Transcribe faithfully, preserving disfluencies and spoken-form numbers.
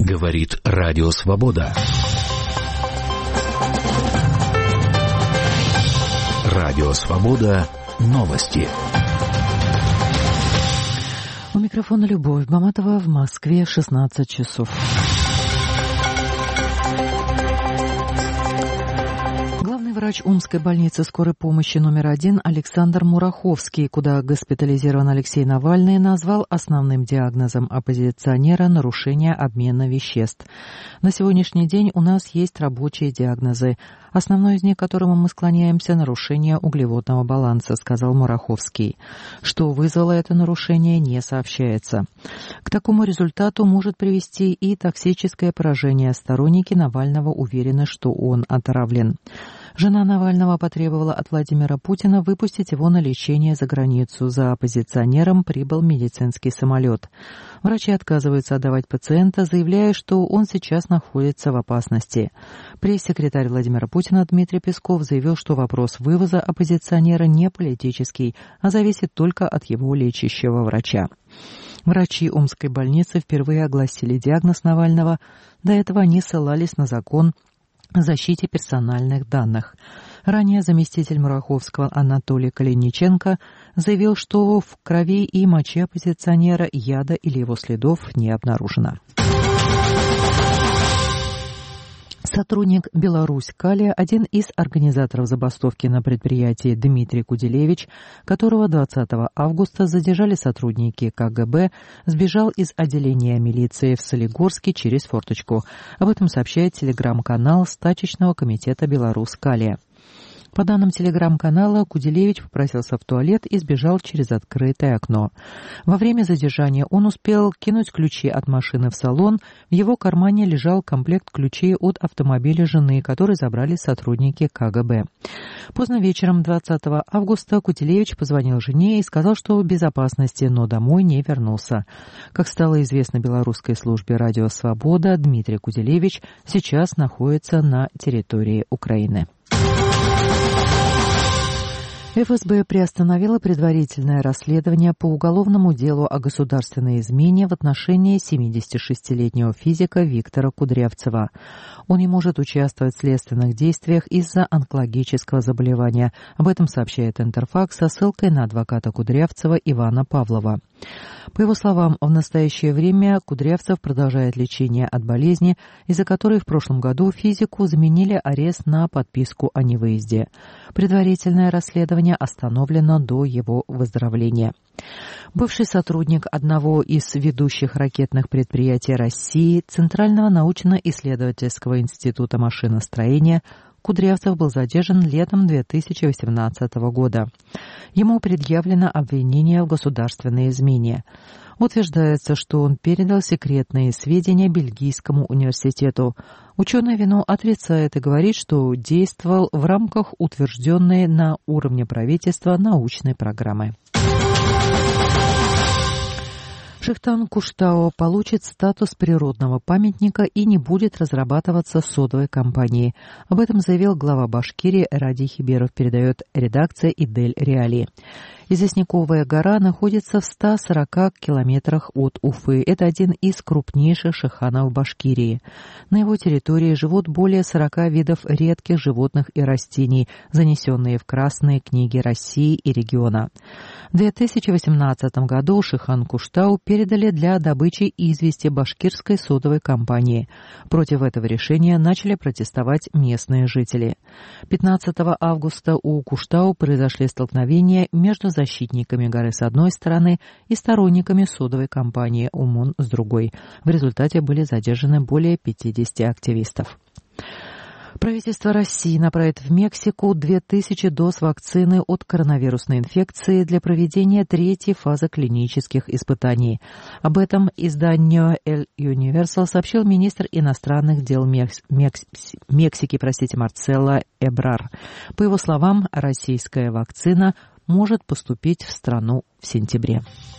Говорит Радио Свобода. Радио Свобода. Новости. У микрофона Любовь Баматова, в Москве шестнадцать часов. Врач Омской больницы скорой помощи номер один Александр Мураховский, куда госпитализирован Алексей Навальный, назвал основным диагнозом оппозиционера нарушение обмена веществ. На сегодняшний день у нас есть рабочие диагнозы. Основной из них, к которому мы склоняемся, нарушение углеводного баланса, сказал Мураховский. Что вызвало это нарушение, не сообщается. К такому результату может привести и токсическое поражение. Сторонники Навального уверены, что он отравлен. Жена Навального потребовала от Владимира Путина выпустить его на лечение за границу. За оппозиционером прибыл медицинский самолет. Врачи отказываются отдавать пациента, заявляя, что он сейчас находится в опасности. Пресс-секретарь Владимира Путина Дмитрий Песков заявил, что вопрос вывоза оппозиционера не политический, а зависит только от его лечащего врача. Врачи Омской больницы впервые огласили диагноз Навального. До этого они ссылались на закон о защите персональных данных. Ранее заместитель Мураховского Анатолий Калиниченко заявил, что в крови и моче оппозиционера яда или его следов не обнаружено. Сотрудник «Беларусь-Калия», один из организаторов забастовки на предприятии Дмитрий Куделевич, которого двадцатого августа задержали сотрудники ка гэ бэ, сбежал из отделения милиции в Солигорске через форточку. Об этом сообщает телеграм-канал стачечного комитета «Беларусь-Калия». По данным телеграм-канала, Куделевич попросился в туалет и сбежал через открытое окно. Во время задержания он успел кинуть ключи от машины в салон. В его кармане лежал комплект ключей от автомобиля жены, который забрали сотрудники ка гэ бэ. Поздно вечером двадцатого августа Куделевич позвонил жене и сказал, что в безопасности, но домой не вернулся. Как стало известно белорусской службе «Радио Свобода», Дмитрий Куделевич сейчас находится на территории Украины. эф эс бэ приостановила предварительное расследование по уголовному делу о государственной измене в отношении семидесятишестилетнего физика Виктора Кудрявцева. Он не может участвовать в следственных действиях из-за онкологического заболевания. Об этом сообщает Интерфакс со ссылкой на адвоката Кудрявцева Ивана Павлова. По его словам, в настоящее время Кудрявцев продолжает лечение от болезни, из-за которой в прошлом году физику заменили арест на подписку о невыезде. Предварительное расследование остановлено до его выздоровления. Бывший сотрудник одного из ведущих ракетных предприятий России, Центрального научно-исследовательского института машиностроения, Кудрявцев был задержан летом две тысячи восемнадцатого года. Ему предъявлено обвинение в государственной измене. Утверждается, что он передал секретные сведения Бельгийскому университету. Ученый вину отрицает и говорит, что действовал в рамках утвержденной на уровне правительства научной программы. Шихтан-Куштау получит статус природного памятника и не будет разрабатываться содовой компанией. Об этом заявил глава Башкирии Ради Хиберов, передает редакция Идель Реали. Известняковая гора находится в ста сорока километрах от Уфы. Это один из крупнейших шиханов Башкирии. На его территории живут более сорока видов редких животных и растений, занесенные в красные книги России и региона. В две тысячи восемнадцатом году Шихан-Куштау передали для добычи извести башкирской содовой компании. Против этого решения начали протестовать местные жители. пятнадцатого августа у Куштау произошли столкновения между защитниками горы с одной стороны и сторонниками содовой компании ОМОН с другой. В результате были задержаны более пятидесяти активистов. Правительство России направит в Мексику две тысячи доз вакцины от коронавирусной инфекции для проведения третьей фазы клинических испытаний. Об этом изданию El Universal сообщил министр иностранных дел Мекс... Мекс... Мексики, простите, Марцело Эбрар. По его словам, российская вакцина может поступить в страну в сентябре.